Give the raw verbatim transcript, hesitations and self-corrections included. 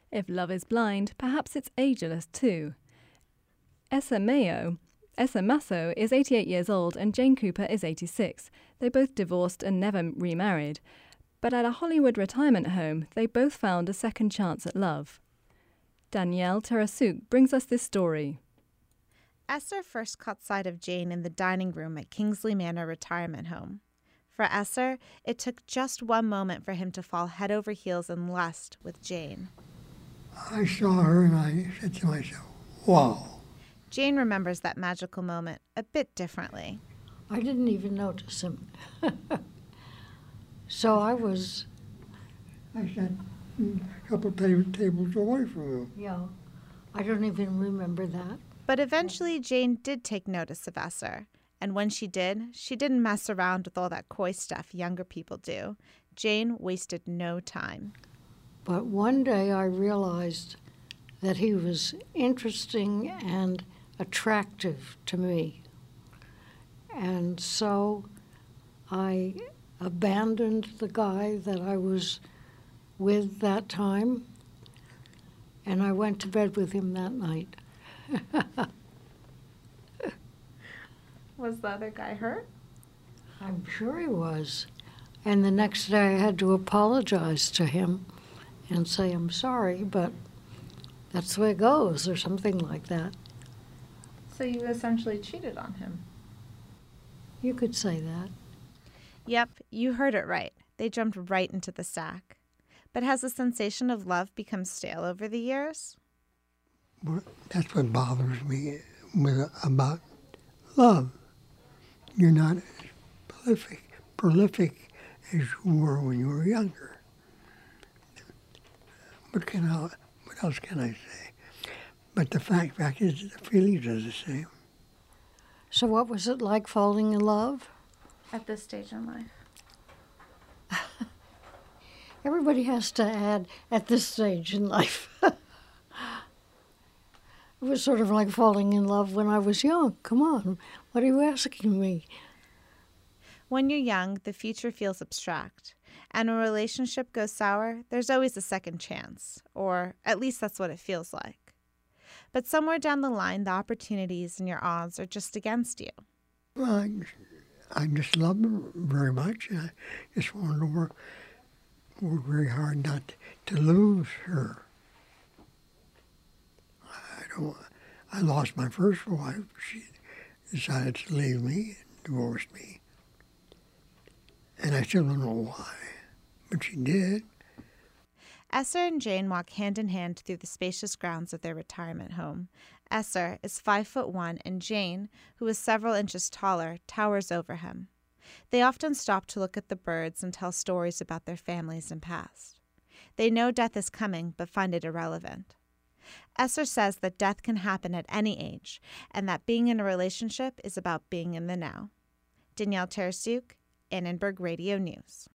If love is blind, perhaps it's ageless too. Essa Mayo, Essa Masso is eighty-eight years old and Jane Cooper is eighty-six. They both divorced and never remarried. But at a Hollywood retirement home, they both found a second chance at love. Danielle Terasuk brings us this story. Esther first caught sight of Jane in the dining room at Kingsley Manor Retirement Home. For Esther, it took just one moment for him to fall head over heels in lust with Jane. I saw her and I said to myself, wow. Jane remembers that magical moment a bit differently. I didn't even notice him. So I was... I sat a couple ta- tables away from him. Yeah, I don't even remember that. But eventually Jane did take notice of Esther. And when she did, she didn't mess around with all that coy stuff younger people do. Jane wasted no time. But one day I realized that he was interesting and attractive to me. And so I abandoned the guy that I was with that time, and I went to bed with him that night. Was the other guy hurt? I'm sure he was. And the next day I had to apologize to him and say, I'm sorry, but that's the way it goes, or something like that. So you essentially cheated on him. You could say that. Yep, you heard it right. They jumped right into the sack. But has the sensation of love become stale over the years? Well, that's what bothers me with, about love. You're not as prolific, prolific as you were when you were younger. What can I, what else can I say? But the fact, fact is, the feelings are the same. So what was it like falling in love? At this stage in life. Everybody has to add, at this stage in life. It was sort of like falling in love when I was young. Come on, what are you asking me? When you're young, the future feels abstract. And when a relationship goes sour, there's always a second chance. Or at least that's what it feels like. But somewhere down the line, the opportunities and your odds are just against you. Well, I, I just love her very much. I just wanted to work, work very hard not to lose her. I don't. I lost my first wife. She decided to leave me and divorce me. And I still don't know why, but she did. Esther and Jane walk hand in hand through the spacious grounds of their retirement home. Esther is five foot one, and Jane, who is several inches taller, towers over him. They often stop to look at the birds and tell stories about their families and past. They know death is coming, but find it irrelevant. Esther says that death can happen at any age, and that being in a relationship is about being in the now. Danielle Terasuk, Annenberg Radio News.